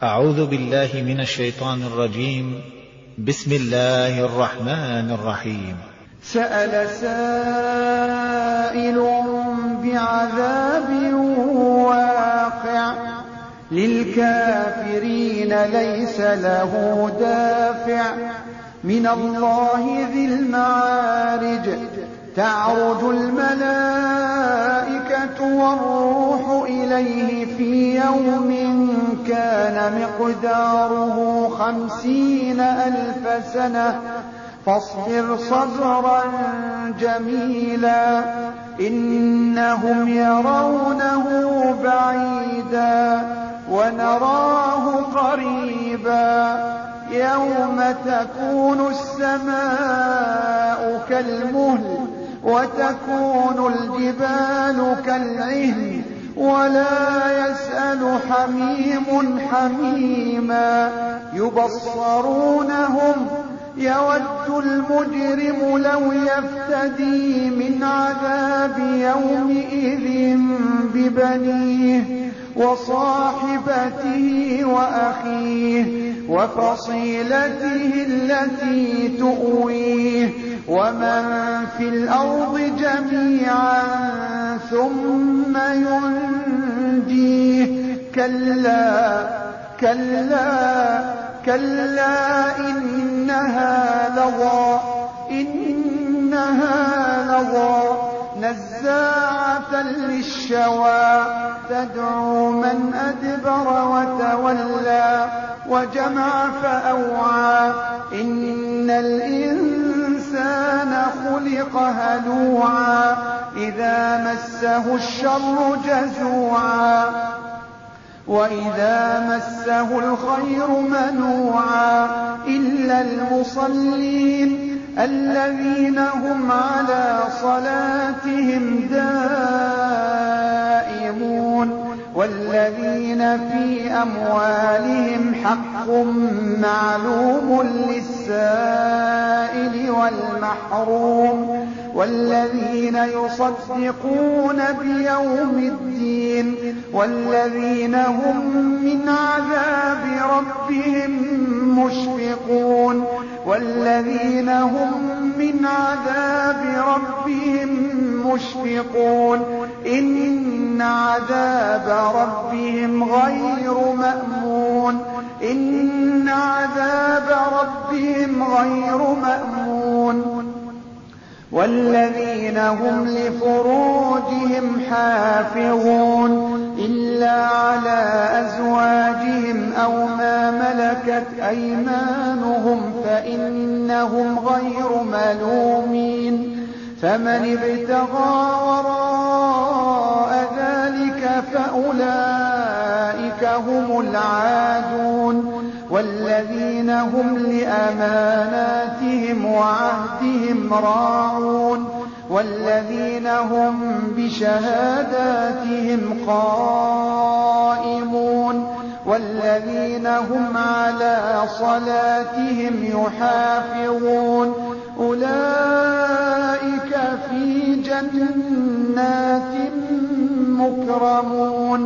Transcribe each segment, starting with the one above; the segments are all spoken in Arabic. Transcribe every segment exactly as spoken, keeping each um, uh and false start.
أعوذ بالله من الشيطان الرجيم. بسم الله الرحمن الرحيم. سأل سائل بعذاب واقع للكافرين ليس له دافع من الله ذي المعارج تعرج الملائكة والروح إليه في يوم كان مقداره خمسين ألف سنة فاصبر صبرا جميلا إنهم يرونه بعيدا ونراه قريبا يوم تكون السماء كالمهل وتكون الجبال كالعهن ولا يسأل حميم حميما يبصرونهم يود المجرم لو يفتدي من عذاب يومئذ ببنيه وصاحبته وأخيه وفصيلته التي تؤويه ومن في الأرض جميعا ثم ينجيه كلا كلا كلا إنها لظى إنها لظى نزاعة للشوى تدعو من أدبر وتولى وجمع فأوعى إن الإنسان خلق هلوعا إذا مسه الشر جزوعا وإذا مسه الخير منوعا إلا المصلين الذين هم على صلاتهم دائمون والذين في أموالهم حق معلوم للسائل والمحروم والذين يصدقون بيوم الدين والذين هم من عذاب ربهم مشفقون والذين هم من عذاب ربهم مشفقون إن عذاب ربهم غير مأمون إن عذاب ربهم غير مأمون والذين هم لفروجهم حافظون إلا على أزواجهم أو ما ملكت أيمانهم فإنهم غير ملومين فمن ابتغى وراء ذلك فأولئك هم العادون والذين هم لأماناتهم وعهدهم راعون والذين هم بشهاداتهم قائمون والذين هم على صلاتهم يحافظون أولئك في جنات مكرمون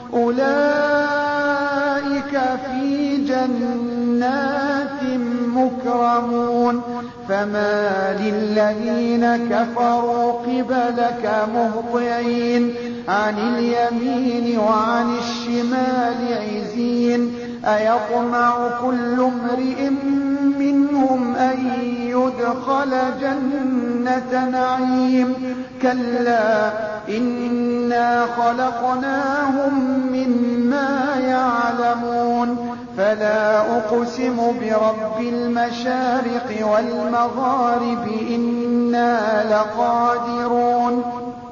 أولئك في جنات مكرمون فما للذين كفروا قبلك مهطعين عن اليمين وعن الشمال عزين أيطمع كل امرئ منهم أن يدخل جنة نعيم كلا إنا خلقناهم مما يعلمون فلا أقسم برب المشارق والمغارب إنا لقادرون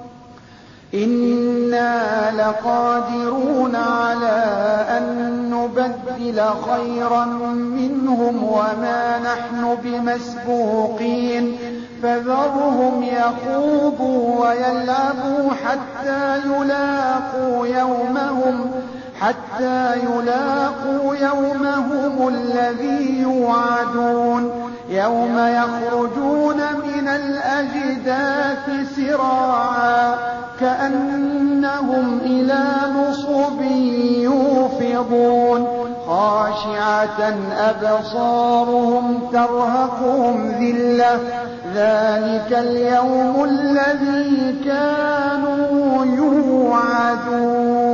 إنا لقادرون على أن نبدل خيرا منهم وما نحن بمسبوقين فذرهم يخوضوا ويلعبوا حتى يلاقوا يومهم حتى يلاقوا يومهم الذي يوعدون يوم يخرجون من الأجداث سراعا كأنهم إلى نصب يوفضون خاشعة أبصارهم ترهقهم ذلة ذلك اليوم الذي كانوا يوعدون